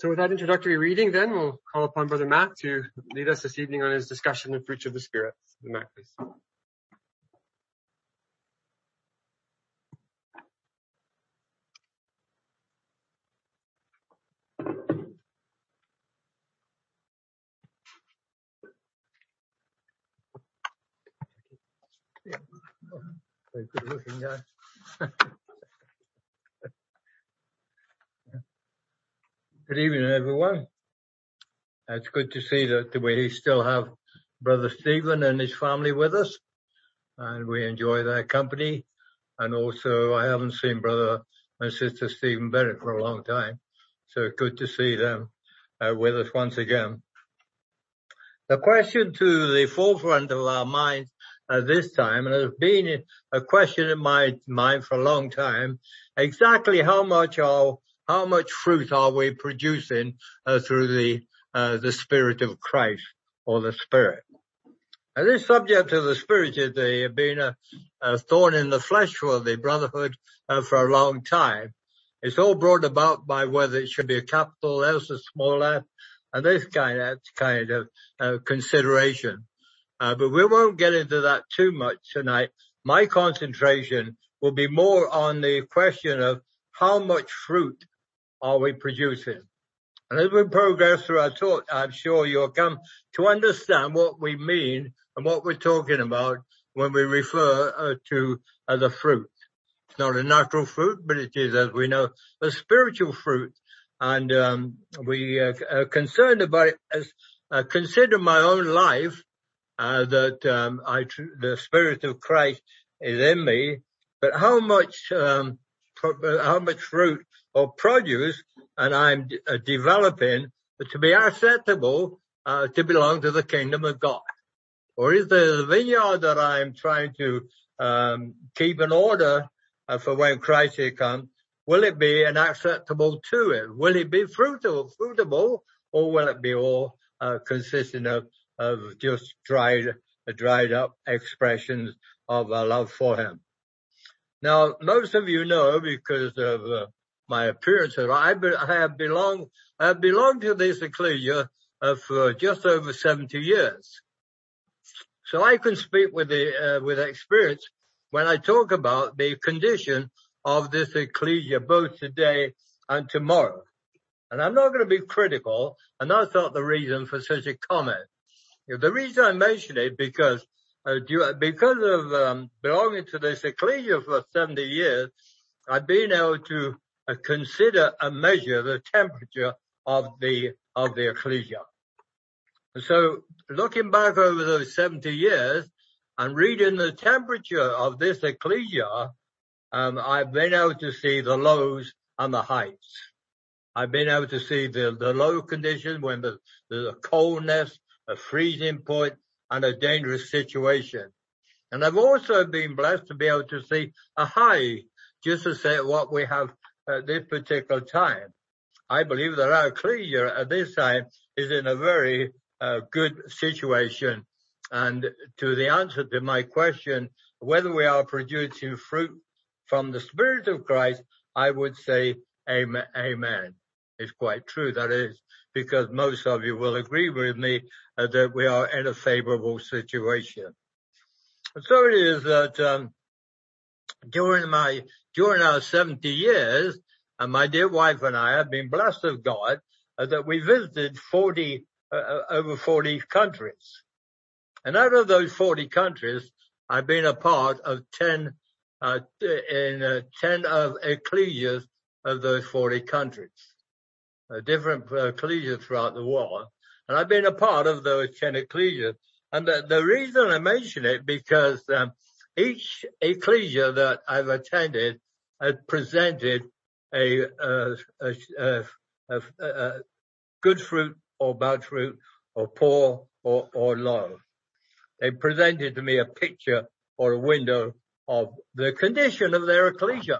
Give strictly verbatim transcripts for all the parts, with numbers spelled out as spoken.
So with that introductory reading, then we'll call upon Brother Matt to lead us this evening on his discussion of fruits of the Spirit. Brother Matt, please. Yeah. Very good looking guy. Good evening, everyone. It's good to see that we still have Brother Stephen and his family with us, and we enjoy their company. And also, I haven't seen Brother and Sister Stephen Bennett for a long time, so good to see them uh, with us once again. The question to the forefront of our minds at this time, and has been a question in my mind for a long time, exactly how much are, how much fruit are we producing uh, through the uh, the Spirit of Christ, or the Spirit. And this subject of the Spirit has uh, been a, a thorn in the flesh for the Brotherhood uh, for a long time. It's all brought about by whether it should be a capital S or small f, and this kind of kind of uh, consideration. Uh, but we won't get into that too much tonight. My concentration will be more on the question of how much fruit are we producing. And as we progress through our talk, I'm sure you'll come to understand what we mean and what we're talking about when we refer uh, to uh, the fruit. It's not a natural fruit, but it is, as we know, a spiritual fruit. And um, we uh, are concerned about it as uh, consider my own life, uh, that um, I, the Spirit of Christ is in me, but how much, um, pro- how much fruit or produce and I'm d- uh, developing to be acceptable uh, to belong to the kingdom of God? Or is the vineyard that I'm trying to um, keep in order uh, for when Christ will come, will it be an acceptable to it? Will it be fruitable, fruitable, or will it be all uh, consisting of, of just dried, uh, dried up expressions of our love for Him? Now, most of you know, because of uh, my appearance, that I, be, I have belonged, I have belonged to this ecclesia uh, for just over seventy years. So I can speak with the, uh, with experience when I talk about the condition of this ecclesia, both today and tomorrow. And I'm not going to be critical, and that's not the reason for such a comment. You know, the reason I mention it because, uh, because of um, belonging to this ecclesia for seventy years, I've been able to uh, consider and measure the temperature of the of the ecclesia. So looking back over those seventy years and reading the temperature of this ecclesia, um, I've been able to see the lows and the heights. I've been able to see the, the low condition when the, the coldness, a freezing point, and a dangerous situation. And I've also been blessed to be able to see a high, just to say what we have at this particular time. I believe that our ecclesia at this time is in a very uh, good situation. And to the answer to my question, whether we are producing fruit from the Spirit of Christ, I would say amen. Amen. It's quite true, that is, because most of you will agree with me uh, that we are in a favorable situation. So it is that um, during my during our seventy years, and my dear wife and I have been blessed of God uh, that we visited forty uh, over forty countries, and out of those forty countries, I've been a part of ten uh, in uh, ten of ecclesias of those forty countries, uh, different uh, ecclesias throughout the world, and I've been a part of those ten ecclesias. And the, the reason I mention it because um, each ecclesia that I've attended has presented a, uh, a, a, a, a good fruit or bad fruit or poor or, or low. They presented to me a picture or a window of the condition of their ecclesia.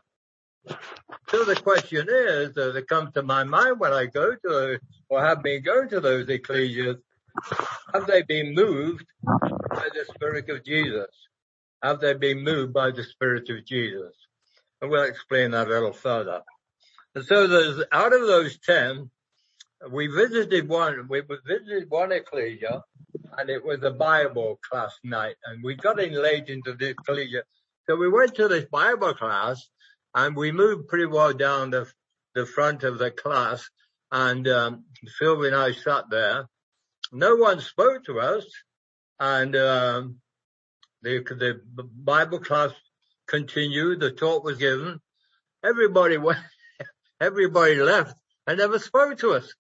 So the question is, uh, that comes to my mind when I go to or have been going to those ecclesias, have they been moved by the Spirit of Jesus? Have they been moved by the Spirit of Jesus? And we'll explain that a little further. And so there's, out of those ten, we visited one, we visited one ecclesia, and it was a Bible class night, and we got in late into this ecclesia. So we went to this Bible class, and we moved pretty well down the, the front of the class, and um, Sylvia and I sat there. No one spoke to us, and um, the, the Bible class continued, the talk was given. Everybody went, everybody left and never spoke to us.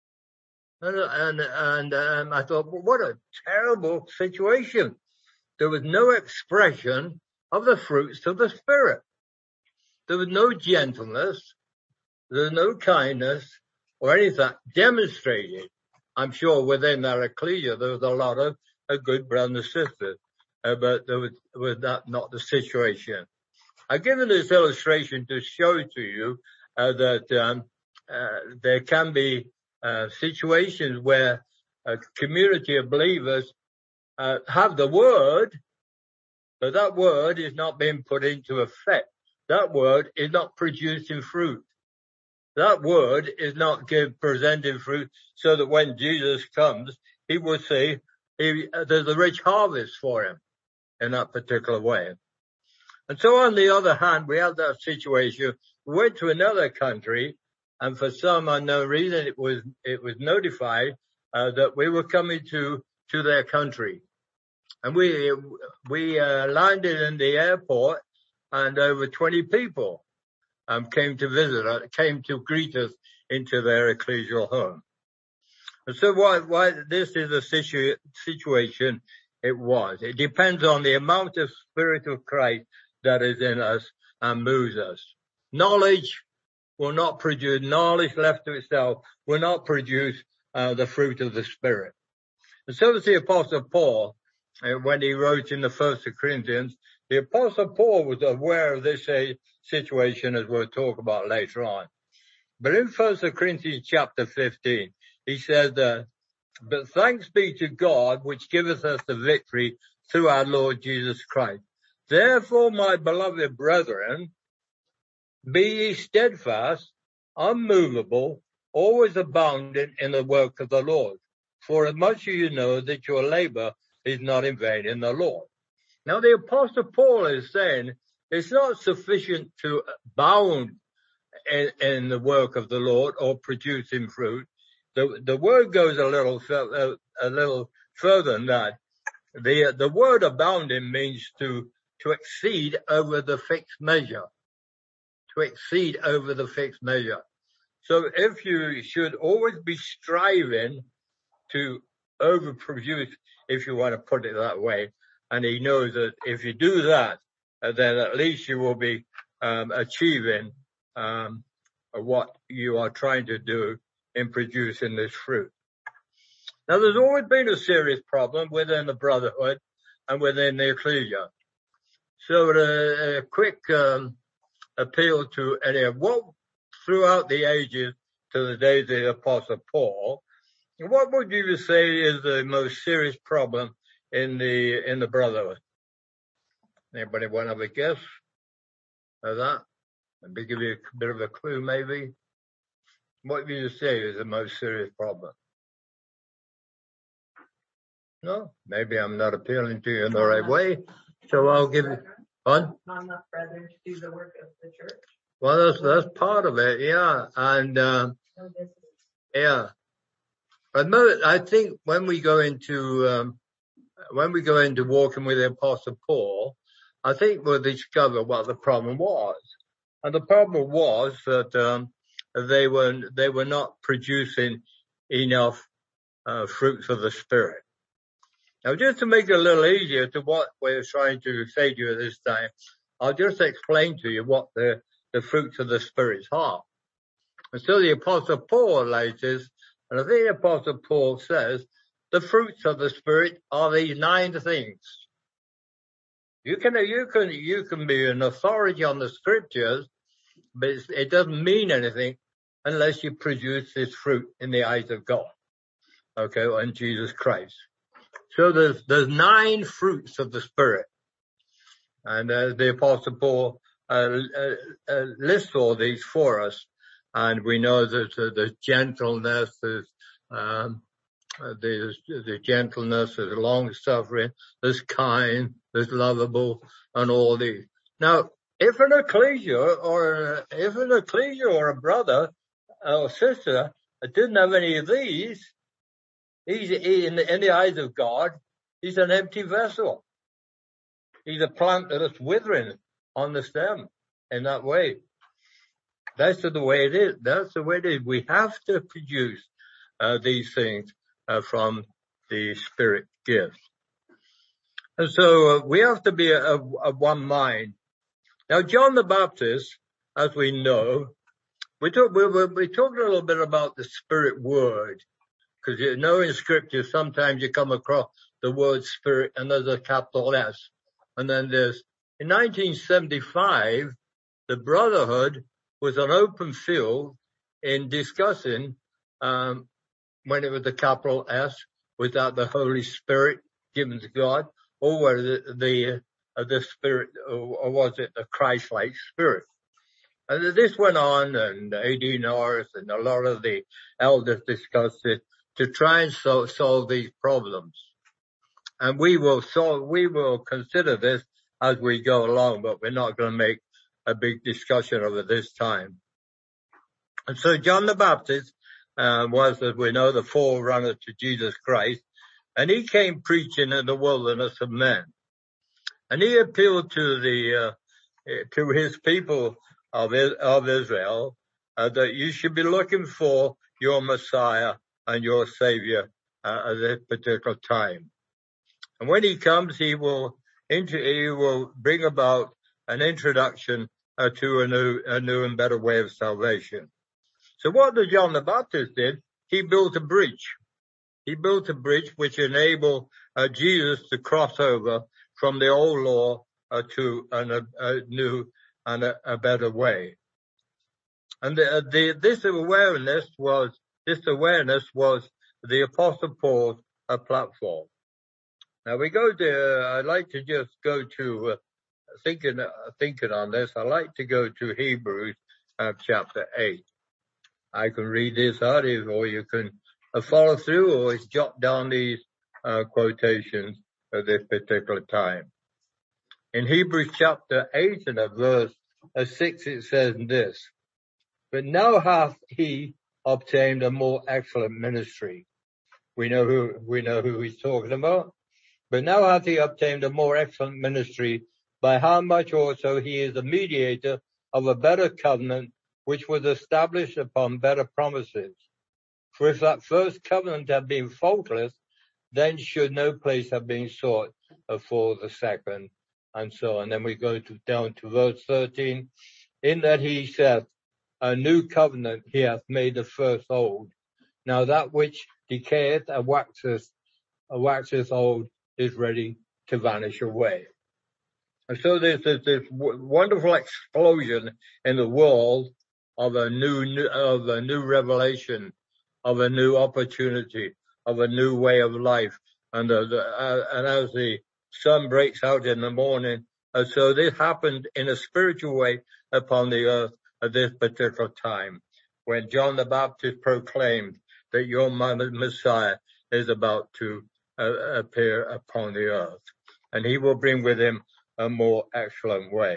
And, and, and um, I thought, well, what a terrible situation. There was no expression of the fruits of the Spirit. There was no gentleness. There was no kindness or anything demonstrated. I'm sure within that ecclesia, there was a lot of, of good brothers and sisters, uh, but there was, was that not the situation. I've given this illustration to show to you uh, that um, uh, there can be uh, situations where a community of believers uh, have the word, but that word is not being put into effect. That word is not producing fruit. That word is not give, presenting fruit so that when Jesus comes, he will say he, uh, there's a rich harvest for him in that particular way. And so on the other hand, we have that situation. We went to another country, and for some unknown reason, it was, it was notified, uh, that we were coming to, to their country. And we, we, uh, landed in the airport, and over twenty people, um, came to visit us, came to greet us into their ecclesial home. And so why, why this is a situ, situation it was. It depends on the amount of Spirit of Christ that is in us and moves us. Knowledge will not produce, knowledge left to itself will not produce uh, the fruit of the Spirit. And so does the Apostle Paul, uh, when he wrote in the First Corinthians, the Apostle Paul was aware of this uh, situation, as we'll talk about later on. But in First Corinthians chapter fifteen, he said, uh, but thanks be to God, which giveth us the victory through our Lord Jesus Christ. Therefore, my beloved brethren, be ye steadfast, unmovable, always abounding in the work of the Lord. For as much as you know that your labor is not in vain in the Lord. Now, the Apostle Paul is saying it's not sufficient to abound in, in the work of the Lord or producing fruit. The, the word goes a little, a, a little further than that. The, the word abounding means to, to exceed over the fixed measure. To exceed over the fixed measure. So if you should always be striving to overproduce, if you want to put it that way, and he knows that if you do that, uh, then at least you will be um, achieving um, what you are trying to do in producing this fruit. Now, there's always been a serious problem within the brotherhood and within the ecclesia. So a, a quick um, appeal to any of what throughout the ages to the days of the Apostle Paul, what would you say is the most serious problem in the in the brotherhood? Anybody want to have a guess of that? Maybe give you a bit of a clue, maybe. What would you say is the most serious problem? No, maybe I'm not appealing to you in the right way, so I'll give you one. Not enough brethren to do the work of the church. Well, that's that's part of it, yeah, and um, yeah. But I think when we go into um, when we go into walking with the Apostle Paul, I think we'll discover what the problem was, and the problem was that um, they were they were not producing enough uh, fruits of the Spirit. Now, just to make it a little easier to what we're trying to say to you at this time, I'll just explain to you what the, the fruits of the Spirit are. And so the Apostle Paul lays this, and I think the Apostle Paul says, the fruits of the Spirit are these nine things. You can, you can, you can be an authority on the Scriptures, but it's, it doesn't mean anything unless you produce this fruit in the eyes of God. Okay, and Jesus Christ. So there's, there's nine fruits of the Spirit. And uh, the Apostle Paul uh, uh, uh, lists all these for us. And we know that uh, the gentleness is, um, uh, there's the gentleness, there's long suffering, there's kind, there's lovable, and all these. Now, if an ecclesia or if an ecclesia or a brother or sister didn't have any of these, he's he, in, the, in the eyes of God, he's an empty vessel. He's a plant that's withering on the stem in that way. That's the way it is. That's the way it is. We have to produce uh, these things uh, from the Spirit gift. And so uh, we have to be of one mind. Now, John the Baptist, as we know, we talk, we, we, we talked a little bit about the Spirit word, because you know in Scripture sometimes you come across the word Spirit and there's a capital S. And then there's, in nineteen seventy-five, the Brotherhood was an open field in discussing, um, when it was the capital S, was that the Holy Spirit given to God, or was it the, uh, the Spirit, or was it the Christ-like Spirit? And this went on, and A D Norris and a lot of the elders discussed it to try and so, solve these problems. And we will solve, we will consider this as we go along, but we're not going to make a big discussion of it this time. And so John the Baptist uh, was, as we know, the forerunner to Jesus Christ, and he came preaching in the wilderness of men. And he appealed to the, uh, to his people of, of Israel, uh, that you should be looking for your Messiah and your Savior uh, at this particular time. And when he comes, he will, inter- he will bring about an introduction uh, to a new, a new and better way of salvation. So what did John the Baptist did? He built a bridge. He built a bridge which enabled uh, Jesus to cross over from the old law uh, to an, a, a new and a, a better way. And the, the, this awareness was, this awareness was the Apostle Paul's uh, platform. Now we go to, uh, I'd like to just go to, uh, thinking, uh, thinking on this, I'd like to go to Hebrews uh, chapter eight. I can read this out, or you can uh, follow through, or jot down these uh, quotations at this particular time. In Hebrews chapter eight and at verse uh, six, it says this: "But now hath he obtained a more excellent ministry." We know who we know who he's talking about. "But now hath he obtained a more excellent ministry, by how much also he is a mediator of a better covenant, which was established upon better promises. For if that first covenant had been faultless, then should no place have been sought for the second," and so on. Then we go to, down to verse thirteen. "In that he saith, a new covenant he hath made the first old. Now that which decayeth and waxeth, and waxeth old is ready to vanish away." And so there's this, this wonderful explosion in the world of a new, of a new revelation, of a new opportunity, of a new way of life. And, uh, the, uh, and as the sun breaks out in the morning, and so this happened in a spiritual way upon the earth at this particular time, when John the Baptist proclaimed that your Messiah is about to uh, appear upon the earth, and he will bring with him a more excellent way.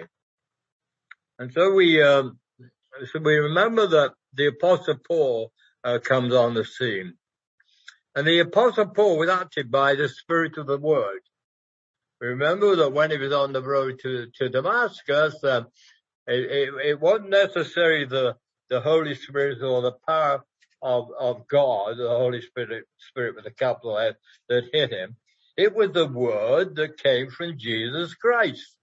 And so we, um, so we remember that the Apostle Paul uh, comes on the scene. And the Apostle Paul was acted by the Spirit of the Word. We remember that when he was on the road to, to Damascus, uh, it, it, it wasn't necessarily the, the Holy Spirit or the power of, of God, the Holy Spirit, Spirit with a capital S, that hit him. It was the Word that came from Jesus Christ.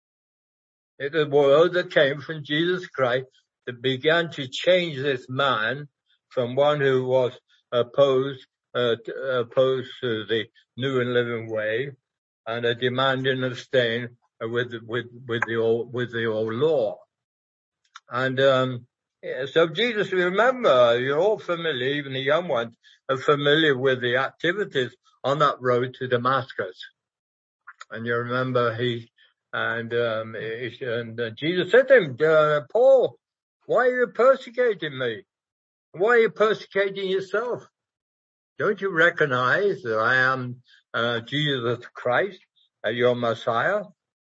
It was the Word that came from Jesus Christ that began to change this man from one who was opposed, uh, to, opposed to the new and living way, and a demanding of staying with with with the old with the old law. And um so Jesus, remember, you're all familiar, even the young ones are familiar with the activities on that road to Damascus. And you remember he and um he, and uh, Jesus said to him, uh, Paul, Why are you persecuting me? Why are you persecuting yourself? Don't you recognize that I am uh, Jesus Christ, uh, your Messiah?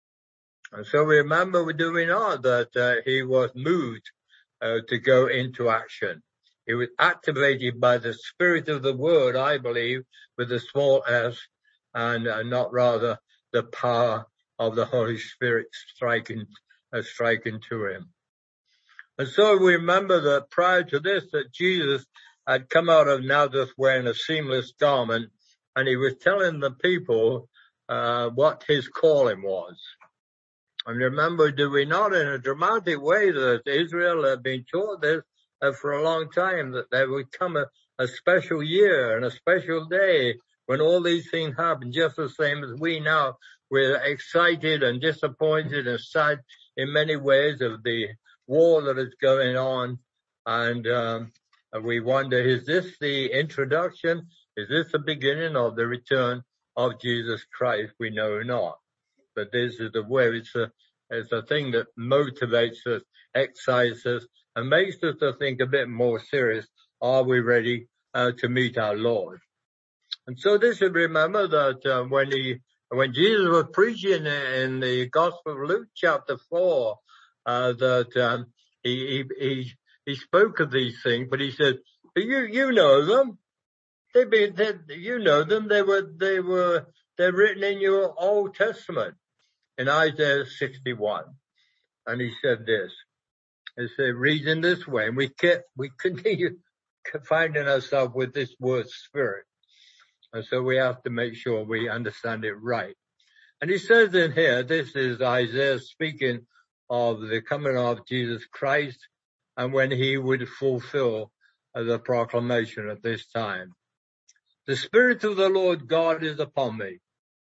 And so remember, do we not, that uh, he was moved uh, to go into action. He was activated by the Spirit of the Word, I believe, with a small s, and uh, not rather the power of the Holy Spirit striking, uh, striking to him. And so we remember that prior to this, that Jesus had come out of Nazareth wearing a seamless garment, and he was telling the people uh, what his calling was. And remember, do we not, in a dramatic way, that Israel had been taught this uh, for a long time, that there would come a, a special year and a special day when all these things happen, just the same as we now. We're excited and disappointed and sad in many ways of the war that is going on. And um, we wonder, is this the introduction? Is this the beginning of the return of Jesus Christ? We know not. But this is the way. It's a, it's a thing that motivates us, excites us, and makes us to think a bit more serious. Are we ready uh, to meet our Lord? And so this should remember that uh, when he, when Jesus was preaching in the Gospel of Luke chapter four, uh, that um, he, he he he spoke of these things, but he said, "You you know them. They be they, you know them. They were they were they're written in your Old Testament." In Isaiah sixty-one, and he said this, he said, reason this way, and we kept, we continue finding ourselves with this word spirit, and so we have to make sure we understand it right. And he says in here, this is Isaiah speaking of the coming of Jesus Christ, and when he would fulfill uh, the proclamation at this time. The Spirit of the Lord God is upon me.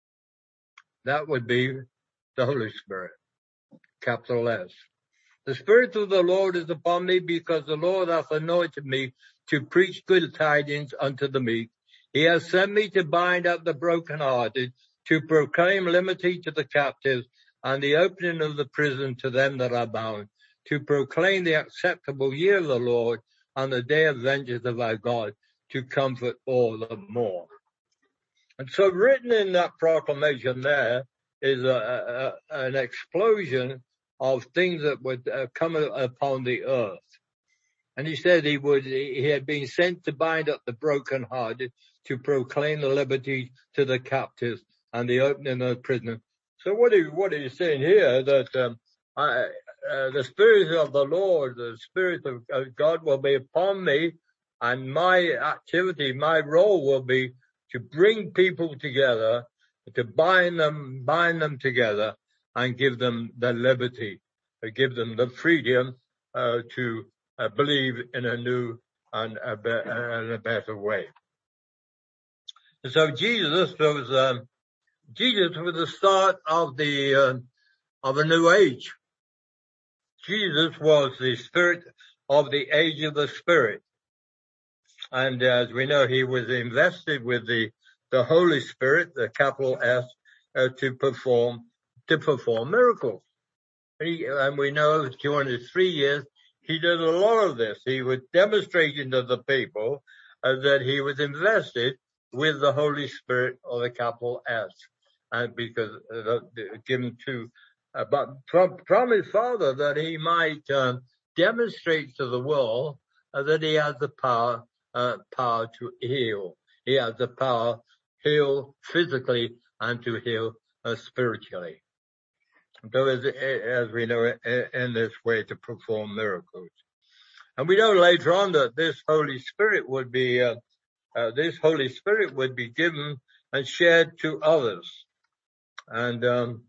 That would be the Holy Spirit, capital S. The Spirit of the Lord is upon me, because the Lord hath anointed me to preach good tidings unto the meek. He has sent me to bind up the brokenhearted, to proclaim liberty to the captives, and the opening of the prison to them that are bound, to proclaim the acceptable year of the Lord, and the day of vengeance of our God, to comfort all the more. And so written in that proclamation there is a, a, an explosion of things that would uh, come upon the earth. And he said he would, he had been sent to bind up the brokenhearted, to proclaim the liberty to the captives, and the opening of the prison. So what are, what are you saying here? That um, I, uh, the Spirit of the Lord, the Spirit of, of God will be upon me, and my activity, my role will be to bring people together, to bind them, bind them together, and give them the liberty, to give them the freedom uh, to uh, believe in a new and a, be- and a better way. And so Jesus was um, Jesus was the start of the uh, of a new age. Jesus was the Spirit of the age of the Spirit, and as we know, he was invested with the the Holy Spirit, the capital S, uh, to perform to perform miracles. And, he, and we know during his three years, he did a lot of this. He was demonstrating to the people uh, that he was invested with the Holy Spirit, or the capital S, and because uh, given to, uh, but from, from his Father, that he might uh, demonstrate to the world uh, that he has the power, uh, power to heal. He has the power to heal physically and to heal uh, spiritually. So as, as we know, in this way to perform miracles. And we know later on that this Holy Spirit would be, uh, uh, this Holy Spirit would be given and shared to others. And, um,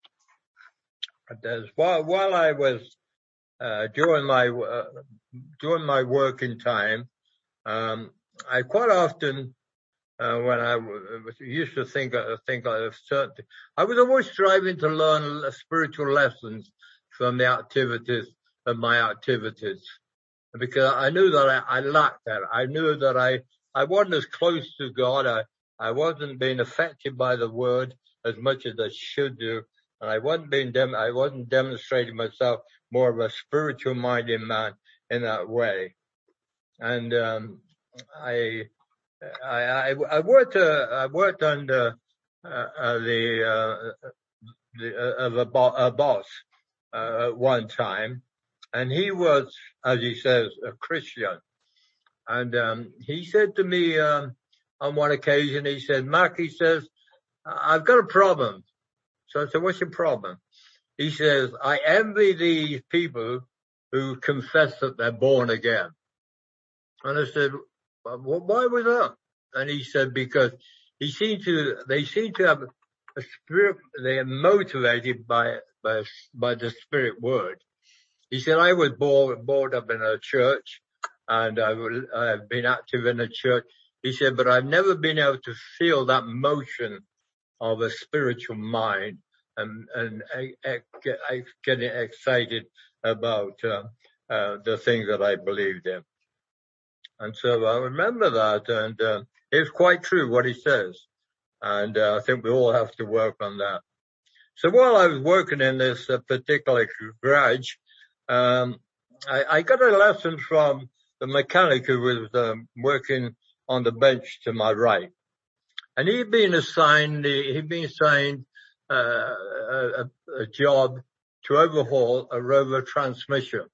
as while, while I was, uh, during my, uh, during my working time, um, I quite often, Uh, when I w- used to think, uh, think of certain, I was always striving to learn spiritual lessons from the activities of my activities, because I knew that I, I lacked that. I knew that I, I wasn't as close to God. I, I wasn't being affected by the Word as much as I should do, and I wasn't being dem- I wasn't demonstrating myself more of a spiritual minded man in that way. And, um, I, I, I, I worked, uh, I worked under, uh, uh the, uh, the, uh, of a, bo- a boss, uh, at one time. And he was, as he says, a Christian. And, um, he said to me, um, on one occasion, he said, Mark, he says, I've got a problem. So I said, what's your problem? He says, I envy these people who confess that they're born again. And I said, well, why was that? And he said, because he seemed to, they seem to have a spirit, they are motivated by, by, by the spirit word. He said, I was born, born up in a church and I've, I've been active in a church. He said, but I've never been able to feel that motion of a spiritual mind and, and I, I, I getting excited about, uh, uh, the things that I believed in. And so I remember that, and uh, it's quite true what he says. And uh, I think we all have to work on that. So while I was working in this uh, particular garage, um, I, I got a lesson from the mechanic who was um, working on the bench to my right. And he'd been assigned, he'd been assigned uh, a, a job to overhaul a rover transmission.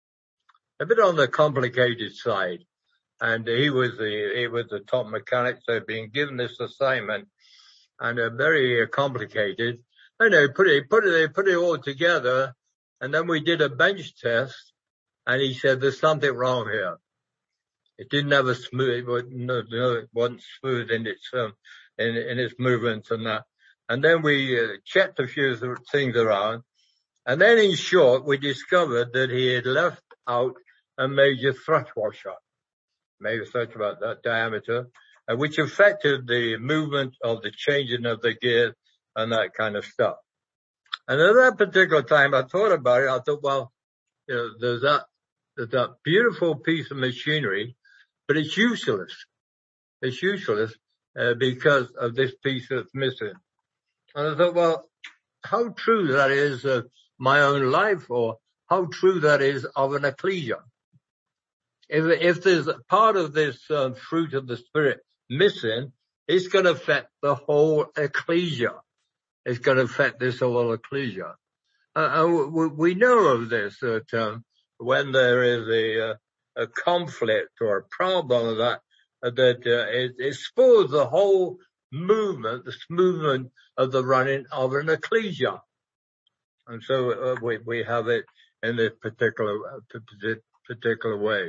A bit on the complicated side. And he was the, he was the top mechanic, so he'd been given this assignment and uh, very uh, complicated. And they put it, put it, they put it all together. And then we did a bench test and he said, there's something wrong here. It didn't have a smooth, it no, no, it wasn't smooth in its, um, in, in its movements and that. And then we uh, checked a few things around. And then in short, we discovered that he had left out a major thrust washer. Maybe such about that diameter, uh, which affected the movement of the changing of the gears and that kind of stuff. And at that particular time, I thought about it. I thought, well, you know, there's that, there's that beautiful piece of machinery, but it's useless. It's useless uh, because of this piece that's missing. And I thought, well, how true that is of my own life, or how true that is of an ecclesia. If, if there's a part of this uh, fruit of the Spirit missing, it's going to affect the whole ecclesia. It's going to affect this whole ecclesia. Uh, and we, we know of this, that um, when there is a, uh, a conflict or a problem of that, uh, that uh, it, it spoils the whole movement, the movement of the running of an ecclesia. And so uh, we, we have it in this particular, uh, particular way.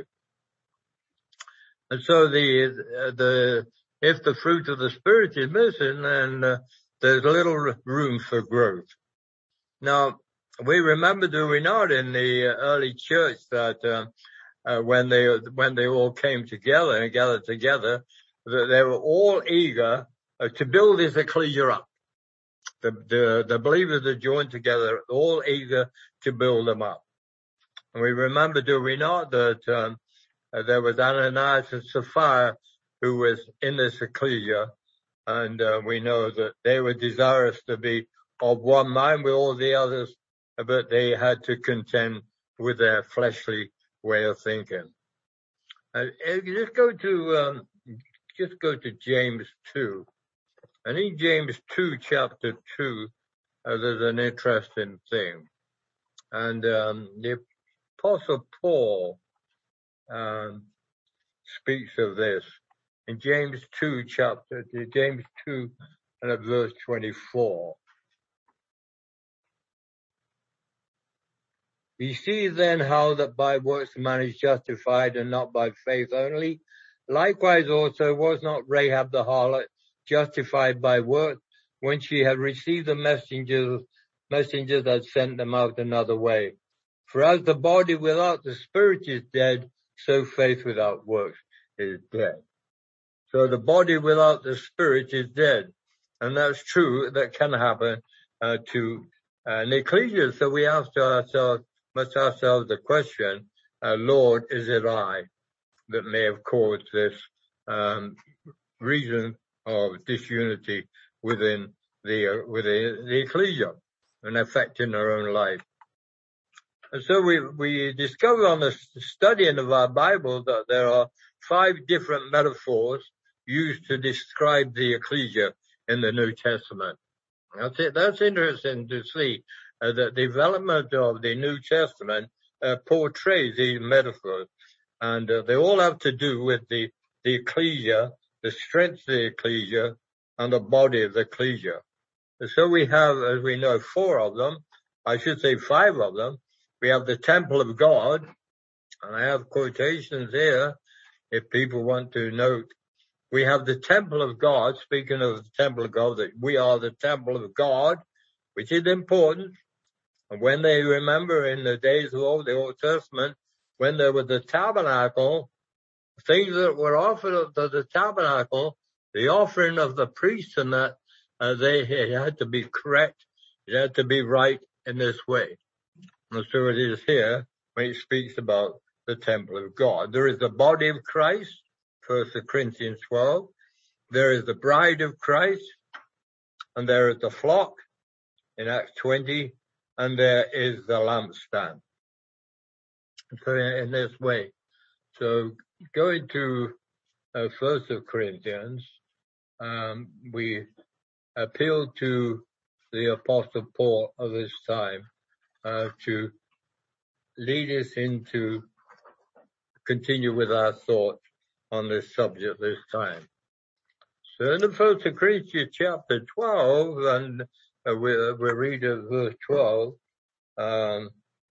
And so the, uh, the, if the fruit of the Spirit is missing, then uh, there's little room for growth. Now, we remember, do we not, in the early church that, uh, uh, when they, when they all came together and gathered together, that they were all eager uh, to build this ecclesia up. The, the, the believers are joined together, all eager to build them up. And we remember, do we not, that, um, Uh, there was Ananias and Sapphira who was in this ecclesia, and uh, we know that they were desirous to be of one mind with all the others, but they had to contend with their fleshly way of thinking. Uh, if you just go to um, just go to James two, and in James two, chapter two, uh, there's an interesting thing, and um, the Apostle Paul Um, speaks of this in James two chapter, James two and at verse twenty-four. We see then how that by works man is justified and not by faith only. Likewise also was not Rahab the harlot justified by works when she had received the messengers, messengers that sent them out another way. For as the body without the spirit is dead, so faith without works is dead. So the body without the spirit is dead. And that's true. That can happen uh, to uh, an ecclesia. So we ask ourselves, must ask ourselves the question, uh, Lord, is it I that may have caused this um, reason of disunity within the, uh, within the ecclesia and affecting our own life? And so we, we discover on the studying of our Bible that there are five different metaphors used to describe the ecclesia in the New Testament. That's it. That's interesting to see uh, the development of the New Testament uh, portrays these metaphors, and uh, they all have to do with the the ecclesia, the strength of the ecclesia, and the body of the ecclesia. And so we have, as we know, four of them. I should say five of them. We have the temple of God, and I have quotations here if people want to note. We have the temple of God, speaking of the temple of God, that we are the temple of God, which is important. And when they remember in the days of old, the Old Testament, when there was the tabernacle, things that were offered to the tabernacle, the offering of the priests and that, uh, they it had to be correct. It had to be right in this way. And so it is here when it speaks about the temple of God. There is the body of Christ, First Corinthians twelve. There is the bride of Christ, and there is the flock in Acts twenty, and there is the lampstand. So in this way. So going to uh, First Corinthians, um, we appeal to the Apostle Paul of this time uh, to lead us into continue with our thoughts on this subject this time. So in the First Corinthians chapter twelve, and uh, we, we read at verse twelve, um,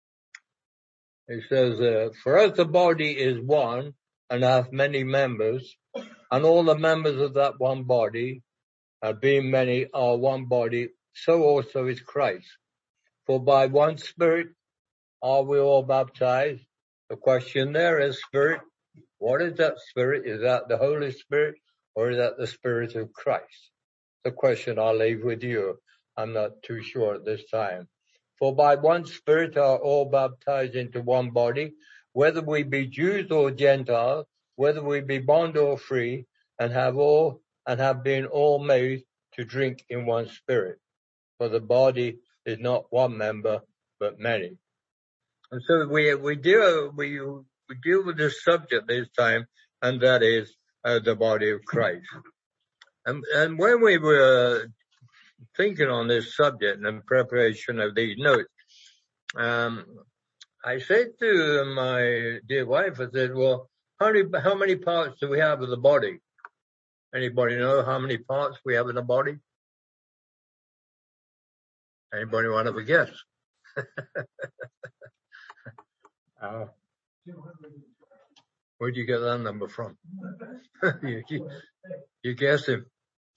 it says, uh, for as the body is one and hath many members, and all the members of that one body, uh, being many, are one body, so also is Christ. For by one Spirit are we all baptized? The question there is Spirit. What is that Spirit? Is that the Holy Spirit, or is that the Spirit of Christ? The question I'll leave with you. I'm not too sure at this time. For by one Spirit are all baptized into one body, whether we be Jews or Gentiles, whether we be bond or free, and have all and have been all made to drink in one Spirit. For the body is not one member, but many. And so we we deal we we deal with this subject this time, and that is uh, the body of Christ. And and when we were thinking on this subject and in preparation of these notes, um, I said to my dear wife, I said, well, how many, how many parts do we have of the body? Anybody know how many parts we have in the body? Anybody want to have a guess? uh, where'd you get that number from? you, you, you guess him.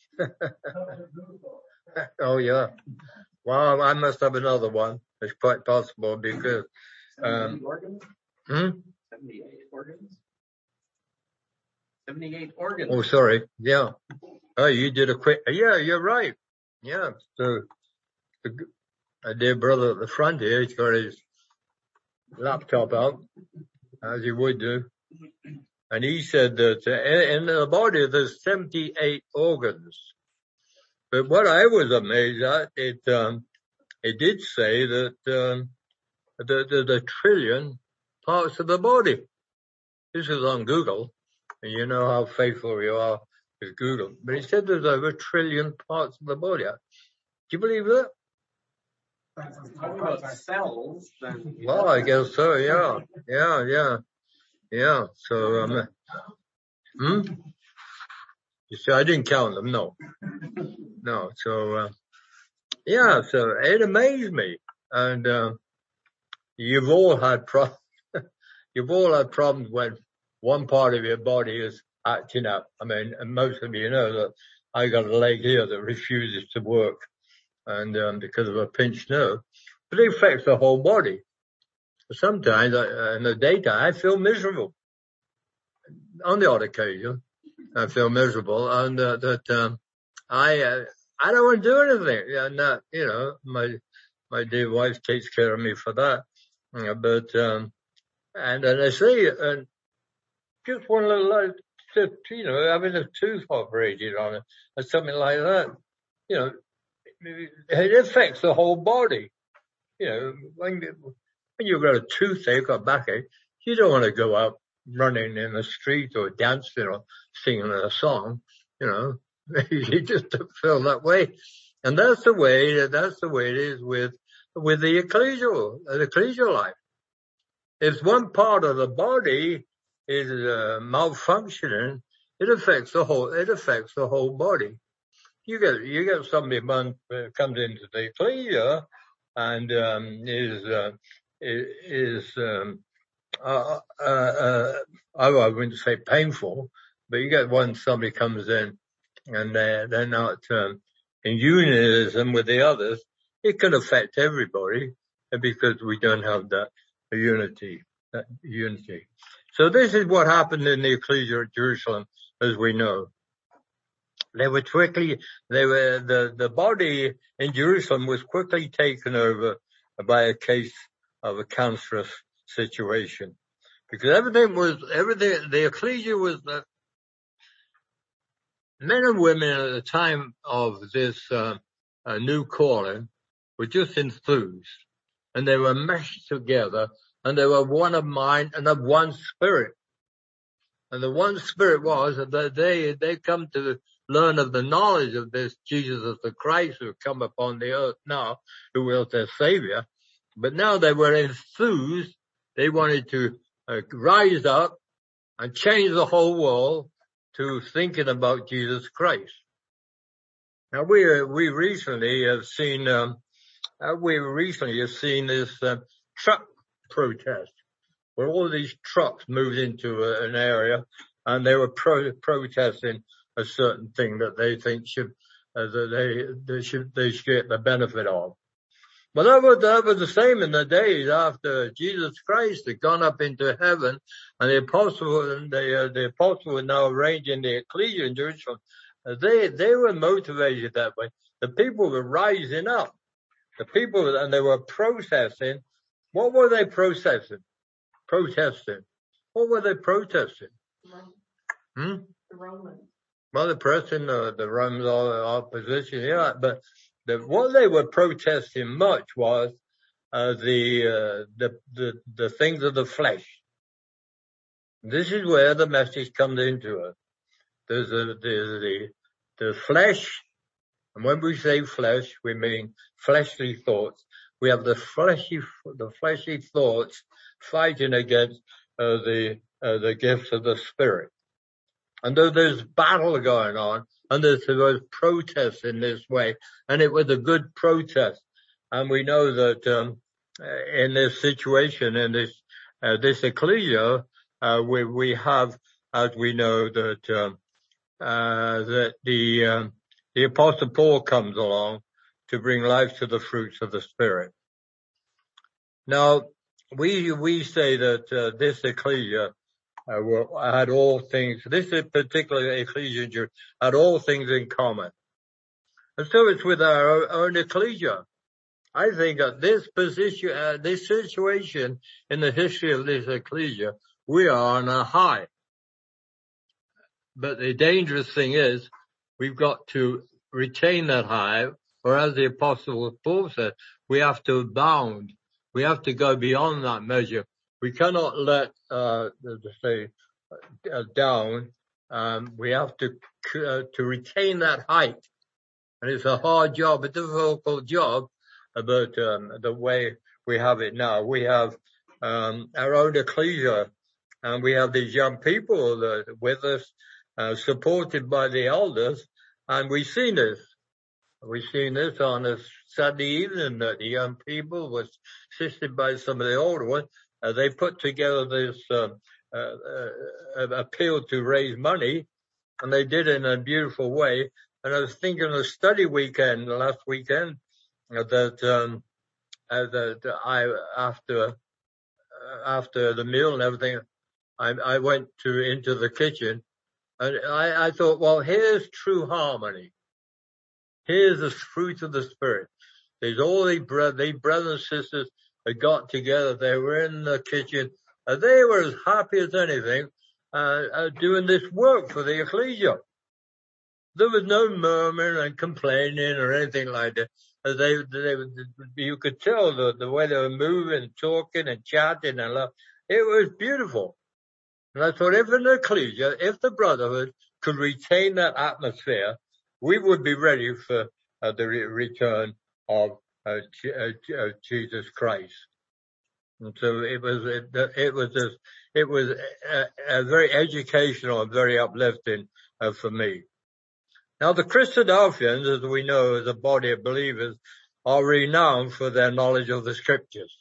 Oh, yeah. Well, I must have another one. It's quite possible because... Um, organs? Hmm? seventy-eight organs? seventy-eight organs. Oh, sorry. Yeah. Oh, you did a quick... Yeah, you're right. Yeah. So, a dear brother at the front here, he's got his laptop out, as he would do. And he said that in the body there's seventy-eight organs. But what I was amazed at, it um, it did say that um, there, there's a trillion parts of the body. This is on Google, and you know how faithful you are with Google. But he said there's over a trillion parts of the body. Do you believe that? Talking about cells, then. Well, I guess so. Yeah, yeah, yeah, yeah. So, um, hmm? You see, I didn't count them. No, no. So, uh, yeah. So it amazed me, and uh, you've all had pro- you've all had problems when one part of your body is acting up. I mean, and most of you know that I got a leg here that refuses to work, and um, because of a pinched nerve, but it affects the whole body. Sometimes I, in the daytime, I feel miserable. On the odd occasion, I feel miserable, and uh, that um, I uh, I don't want to do anything. And uh, you know, my my dear wife takes care of me for that. Uh, but um, and and I say, and just one little, like, you know, having a tooth operated on it or something like that. You know, it affects the whole body. You know, when when you've got a toothache or backache, you don't want to go out running in the street or dancing or singing a song, you know. You just don't feel that way. And that's the way, that's the way it is with, with the ecclesial, the ecclesial life. If one part of the body is uh, malfunctioning, it affects the whole, it affects the whole body. You get, you get somebody man, uh, comes into the ecclesia and, um, is, uh, is, um, uh, uh, uh, I wouldn't say painful, but you get one, somebody comes in and they're, they're not, um, in unionism with the others. It can affect everybody because we don't have that unity, that unity. So this is what happened in the ecclesia at Jerusalem, as we know. They were quickly, they were, the, the body in Jerusalem was quickly taken over by a case of a cancerous situation. Because everything was, everything, the ecclesia was, uh, men and women at the time of this, uh, uh, new calling were just enthused. And they were meshed together and they were one of mind and of one spirit. And the one spirit was that they, they come to learn of the knowledge of this Jesus of the Christ who come upon the earth now, who was their savior. But now they were enthused. They wanted to uh, rise up and change the whole world to thinking about Jesus Christ. Now we, we recently have seen, um, uh, we recently have seen this, uh, truck protest where all these trucks moved into a, an area and they were pro- protesting a certain thing that they think should, uh, that they, they should, they should get the benefit of. But that was, that was the same in the days after Jesus Christ had gone up into heaven and the apostle, the, uh, the apostle were now arranging the ecclesia in Jerusalem. Uh, they, they were motivated that way. The people were rising up. The people, and they were protesting. What were they protesting? Protesting. What were they protesting? Hmm? The Romans. Well, the pressing the, the Romans opposition, yeah, but the, what they were protesting much was uh, the, uh, the the the things of the flesh. This is where the message comes into it. There's a, there's the the flesh, and when we say flesh, we mean fleshly thoughts. We have the fleshy the fleshy thoughts fighting against uh, the uh, the gifts of the Spirit. And though there's battle going on, and there's, there was protests in this way, and it was a good protest. And we know that um, in this situation, in this uh, this ecclesia, uh, we we have, as we know, that um, uh, that the um, the Apostle Paul comes along to bring life to the fruits of the Spirit. Now, we we say that uh, this ecclesia Uh, were, had all things, this particular ecclesia had all things in common. And so it's with our own ecclesia. I think at this position, uh, this situation in the history of this ecclesia, we are on a high. But the dangerous thing is, we've got to retain that high, or as the Apostle Paul said, we have to abound. We have to go beyond that measure. We cannot let, uh, say, uh, down. Um, we have to, uh, to retain that height. And it's a hard job, a difficult job, but, um, the way we have it now. We have, um, our own ecclesia, and we have these young people that are with us, uh, supported by the elders, and we've seen this. We've seen this on a Sunday evening that the young people was assisted by some of the older ones. Uh, they put together this uh, uh, uh, appeal to raise money, and they did it in a beautiful way. And I was thinking of study weekend last weekend uh, that um, uh, that I after uh, after the meal and everything, I, I went to into the kitchen, and I, I thought, well, here's true harmony. Here's the fruit of the Spirit. There's all these brothers, these brothers and sisters that got together. They were in the kitchen. And they were as happy as anything, uh, uh, doing this work for the ecclesia. there was no murmuring and complaining or anything like that. They, they, you could tell the, the way they were moving, talking and chatting and love. It was beautiful. And I thought, if an ecclesia, if the brotherhood could retain that atmosphere, we would be ready for uh, the re- return of uh, G- uh, Jesus Christ. And so it was, it, it was, just, it was a, a very educational and very uplifting uh, for me. Now, the Christadelphians, as we know, as a body of believers, are renowned for their knowledge of the scriptures.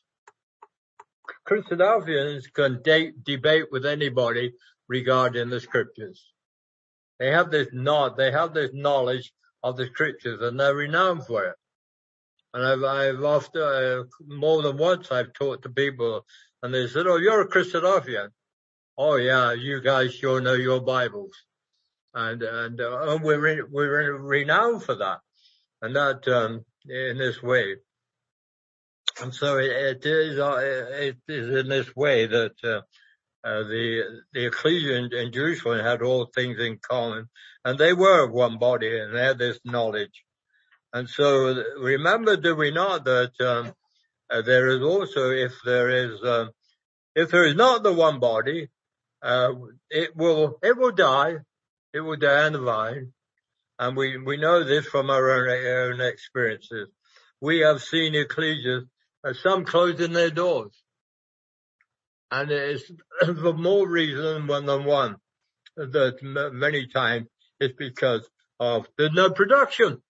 Christadelphians can de- debate with anybody regarding the scriptures. They have this not, they have this knowledge of the scriptures, and they're renowned for it. And I've, I've often, uh, more than once, I've talked to people, and they said, "Oh, you're a Christadelphian." "Oh yeah, you guys sure know your Bibles." And, and, uh, and we're, re- we're renowned for that. And that, um, in this way. And so it, it is, uh, it is in this way that, uh, uh, the, the ecclesia in, in Jerusalem had all things in common, and they were of one body and they had this knowledge. And so remember, do we not, that, um, uh, there is also, if there is, um, if there is not the one body, uh, it will, it will die. It will die in the vine. And we, we know this from our own, own experiences. We have seen ecclesias, uh, some closing their doors. And it's for more reasons than one, that m- many times it's because of there's no production.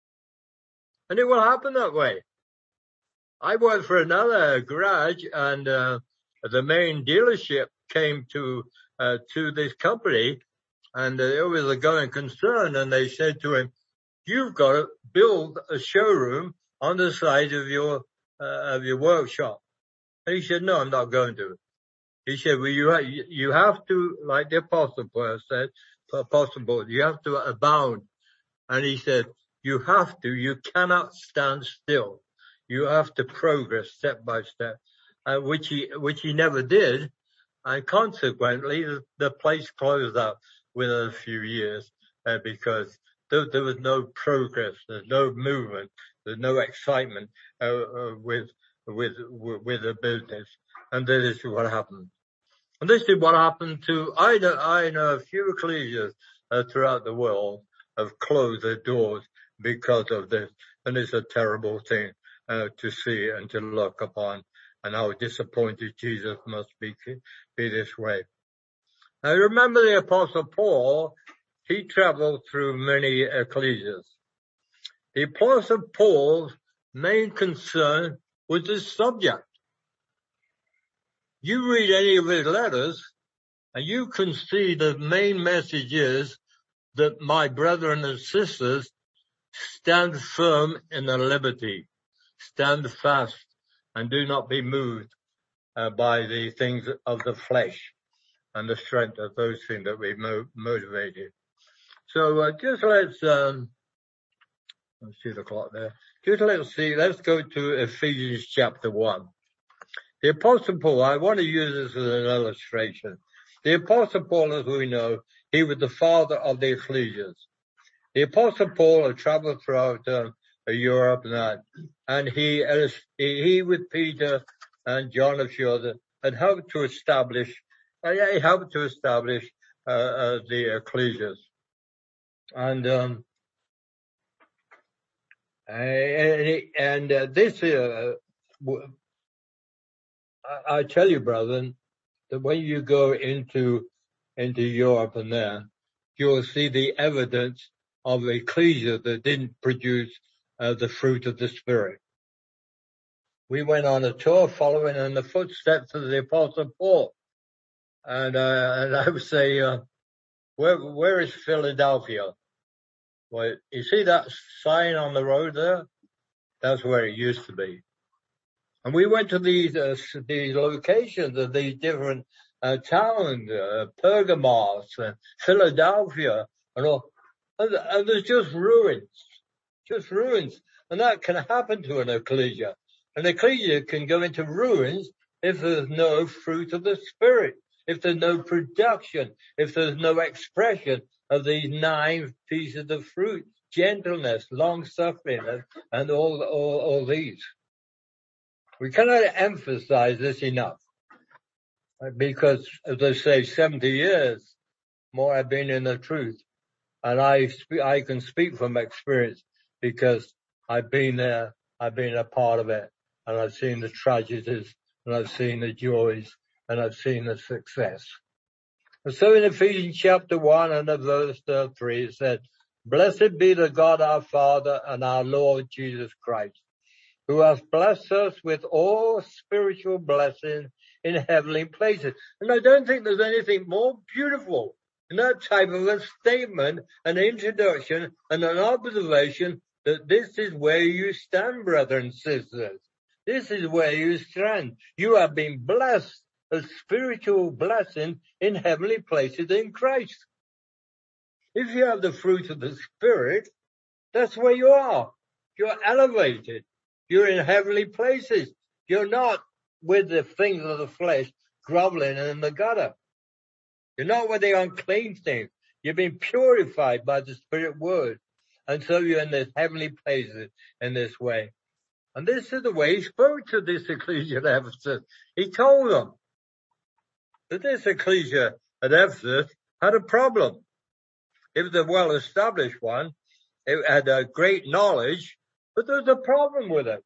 And it will happen that way. I worked for another garage, and uh, the main dealership came to uh, to this company, and uh, it was a going concern, and they said to him, "You've got to build a showroom on the side of your uh, of your workshop." And he said, "No, I'm not going to." He said, "Well, you ha- you have to, like the Apostle Paul said, Apostle Paul, you have to abound." And he said, "You have to, you cannot stand still. You have to progress step by step," uh, which he which he never did, and consequently, the, the place closed up within a few years uh, because there, there was no progress, there's no movement, there's no excitement uh, uh, with with with the business, and this is what happened. And this is what happened to I know I know a few ecclesias uh, throughout the world have closed their doors because of this, and it's a terrible thing uh, to see and to look upon, and how disappointed Jesus must be be this way. Now remember the Apostle Paul, he traveled through many ecclesias. The Apostle Paul's main concern was this subject. You read any of his letters, and you can see the main message is that my brethren and sisters stand firm in their liberty, stand fast, and do not be moved uh, by the things of the flesh and the strength of those things that we mo- motivated. So uh, just let's, um, let's see the clock there. Just let's see, let's go to Ephesians chapter one. The Apostle Paul, I want to use this as an illustration. The Apostle Paul, as we know, he was the father of the ecclesias. The Apostle Paul had traveled throughout uh, Europe and that, and he, he with Peter and John of Sure had helped to establish, uh, he helped to establish uh, uh, the ecclesias. And um, and, and uh, this, uh, I, I tell you, brethren, that when you go into into Europe and there, you'll see the evidence of ecclesia that didn't produce uh, the fruit of the Spirit. We went on a tour following in the footsteps of the Apostle Paul, and uh, and I would say, uh, where where is Philadelphia? Well, you see that sign on the road there? That's where it used to be. And we went to these uh, these locations of these different uh, towns, uh, Pergamos and Philadelphia, and all, and, and there's just ruins, just ruins, and that can happen to an ecclesia. An ecclesia can go into ruins if there's no fruit of the Spirit, if there's no production, if there's no expression of these nine pieces of fruit: gentleness, long-suffering, and, and all, all, all these. We cannot emphasize this enough, because, as I say, seventy years more I've been in the truth, and I spe- I can speak from experience because I've been there, I've been a part of it, and I've seen the tragedies, and I've seen the joys, and I've seen the success. And so in Ephesians chapter one and verse three, it said, "Blessed be the God our Father and our Lord Jesus Christ, who has blessed us with all spiritual blessings in heavenly places." And I don't think there's anything more beautiful in that type of a statement, an introduction, and an observation that this is where you stand, brothers and sisters. This is where you stand. You have been blessed with spiritual blessing in heavenly places in Christ. If you have the fruit of the Spirit, that's where you are. You're elevated. You're in heavenly places. You're not with the things of the flesh groveling in the gutter. You're not with the unclean things. You've been purified by the Spirit word. And so you're in this heavenly places in this way. And this is the way he spoke to this ecclesia at Ephesus. He told them that this ecclesia at Ephesus had a problem. It was a well-established one. It had a great knowledge, but there was a problem with it.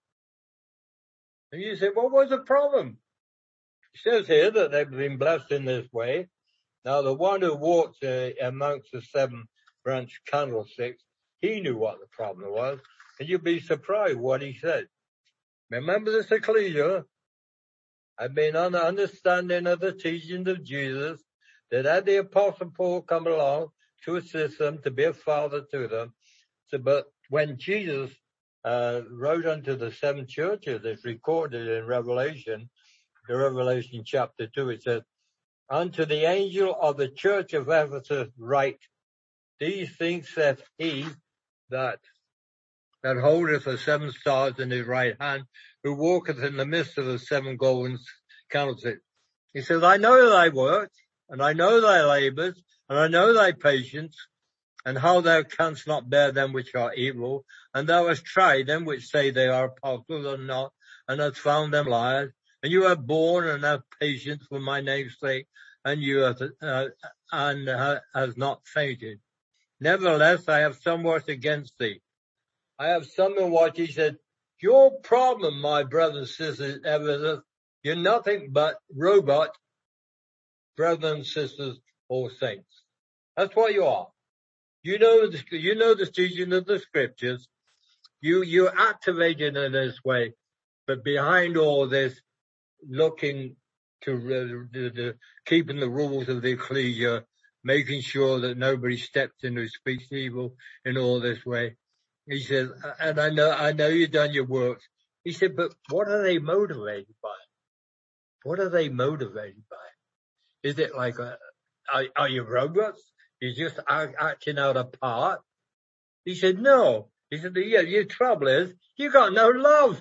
And you say, what was the problem? It says here that they've been blessed in this way. Now, the one who walked uh, amongst the seven branch candlesticks, he knew what the problem was. And you'd be surprised what he said. Remember this ecclesia? I've been on the understanding of the teachings of Jesus, that had the Apostle Paul come along to assist them, to be a father to them. So, but when Jesus uh, wrote unto the seven churches, it's recorded in Revelation, the Revelation chapter two, it says, "Unto the angel of the church of Ephesus write, these things saith he that that holdeth the seven stars in his right hand, who walketh in the midst of the seven golden candlesticks." He says, "I know thy works, and I know thy labors, and I know thy patience, and how thou canst not bear them which are evil, and thou hast tried them which say they are apostles and not, and hast found them liars. And you have borne and have patience for my name's sake, and you have, uh, and uh, has not fainted. Nevertheless, I have somewhat against thee. I have something what," he said, "your problem, my brothers and sisters, ever, you're nothing but robot brothers and sisters or saints. That's what you are. You know the, you know the teaching of the scriptures. You, you're activated in this way, but behind all this, looking to uh, the, the, keeping the rules of the ecclesia, making sure that nobody steps in who speaks evil in all this way." He said, "And I know, I know you've done your work." He said, "But what are they motivated by? What are they motivated by? Is it like, a, are, are you robots? You're just acting out a part?" He said, "No." He said, "Yeah, your trouble is you got no love."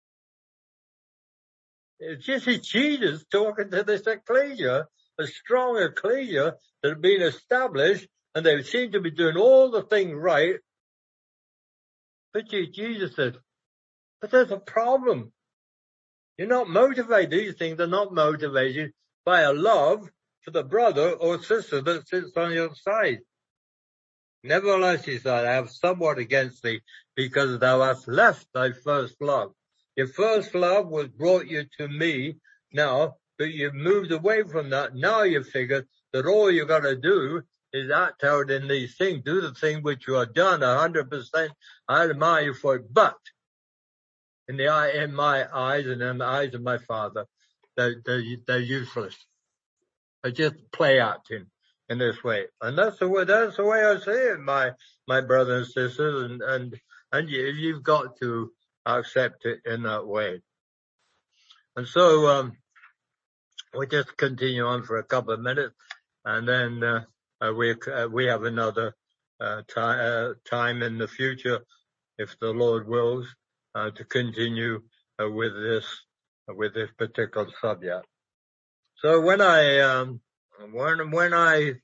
It's just Jesus talking to this ecclesia, a strong ecclesia that have been established, and they seem to be doing all the things right. But Jesus said, "But there's a problem. You're not motivated. These things are not motivated by a love for the brother or sister that sits on your side. Nevertheless," he said, "I have somewhat against thee, because thou hast left thy first love." Your first love was brought you to me now, but you've moved away from that. Now you figure that all you got to do is act out in these things, do the thing which you have done a hundred percent. I admire you for it, but in the eye, in my eyes and in the eyes of my Father, they're, they're, they're useless. They're just play acting in this way. And that's the way, that's the way I see it, my, my brothers and sisters, and, and, and you, you've got to accept it in that way. And so, um, we'll just continue on for a couple of minutes, and then, uh, uh we, uh, we have another, uh, time, uh, time in the future, if the Lord wills, uh, to continue uh, with this, uh, with this particular subject. So when I, um, when, when I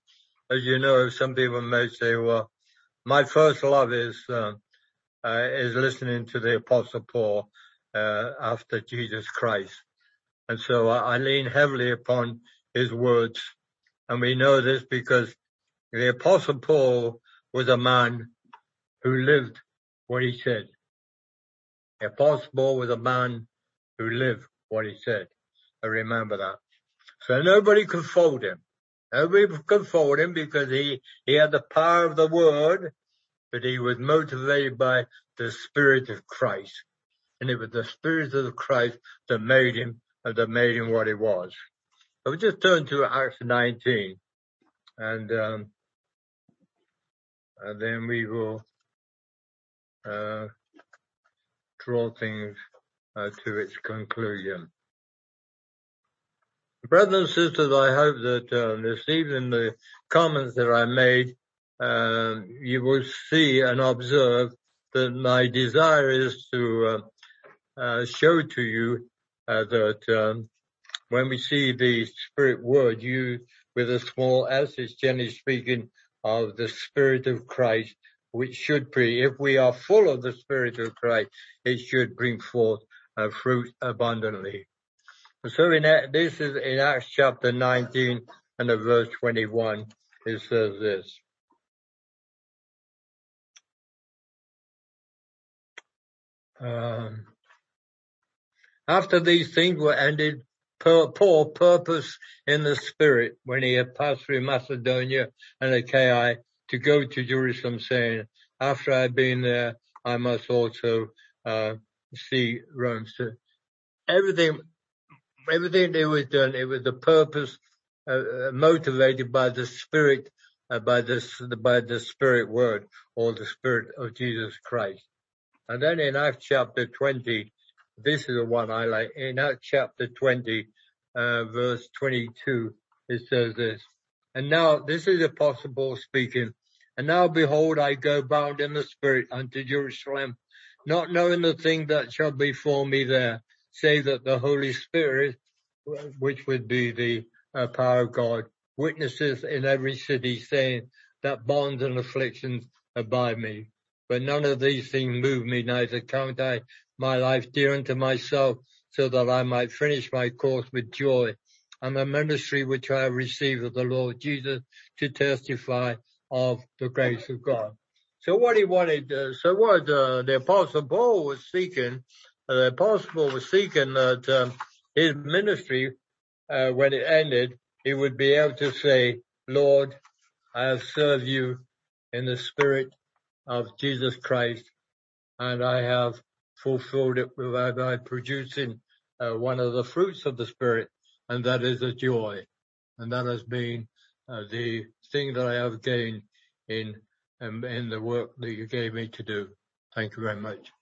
as you know, some people may say, well, my first love is, uh, uh, is listening to the Apostle Paul, uh, after Jesus Christ. And so I, I lean heavily upon his words. And we know this because the Apostle Paul was a man who lived what he said. The Apostle Paul was a man who lived what he said. I remember that. So nobody could fold him. Nobody could fold him because he, he had the power of the word, but he was motivated by the Spirit of Christ. And it was the Spirit of Christ that made him, that made him what he was. So we just turn to Acts nineteen, and, um, and then we will, uh, draw things, uh, to its conclusion. Brothers and sisters, I hope that, uh, this evening the comments that I made, uh, you will see and observe that my desire is to, uh, uh, show to you, uh, that, um, when we see the Spirit word used with a small s, it's generally speaking of the Spirit of Christ, which should be, if we are full of the Spirit of Christ, it should bring forth uh, fruit abundantly. So in this is in Acts chapter nineteen and the verse twenty-one, it says this. Um, after these things were ended, Paul purposed in the Spirit when he had passed through Macedonia and Achaia to go to Jerusalem, saying, after I had been there, I must also uh, see Rome. So everything, everything that was done, it was the purpose uh, motivated by the Spirit, uh, by this, by the Spirit word, or the Spirit of Jesus Christ. And then in Acts chapter twenty, this is the one I like. In Acts chapter twenty, uh, verse twenty-two, it says this. And now, this is Apostle Paul speaking. And now behold, I go bound in the Spirit unto Jerusalem, not knowing the thing that shall befall me there, save that the Holy Spirit, which would be the uh, power of God, witnesses in every city, saying that bonds and afflictions abide me. But none of these things move me, neither count I my life dear unto myself, so that I might finish my course with joy, and the ministry which I have received of the Lord Jesus to testify of the grace of God. So what he wanted, uh, so what uh, the Apostle Paul was seeking, uh, the Apostle Paul was seeking that um, his ministry, uh, when it ended, he would be able to say, Lord, I have served you in the Spirit of Jesus Christ, and I have fulfilled it by producing uh, one of the fruits of the Spirit, and that is a joy. And that has been uh, the thing that I have gained in, um, in the work that you gave me to do. Thank you very much.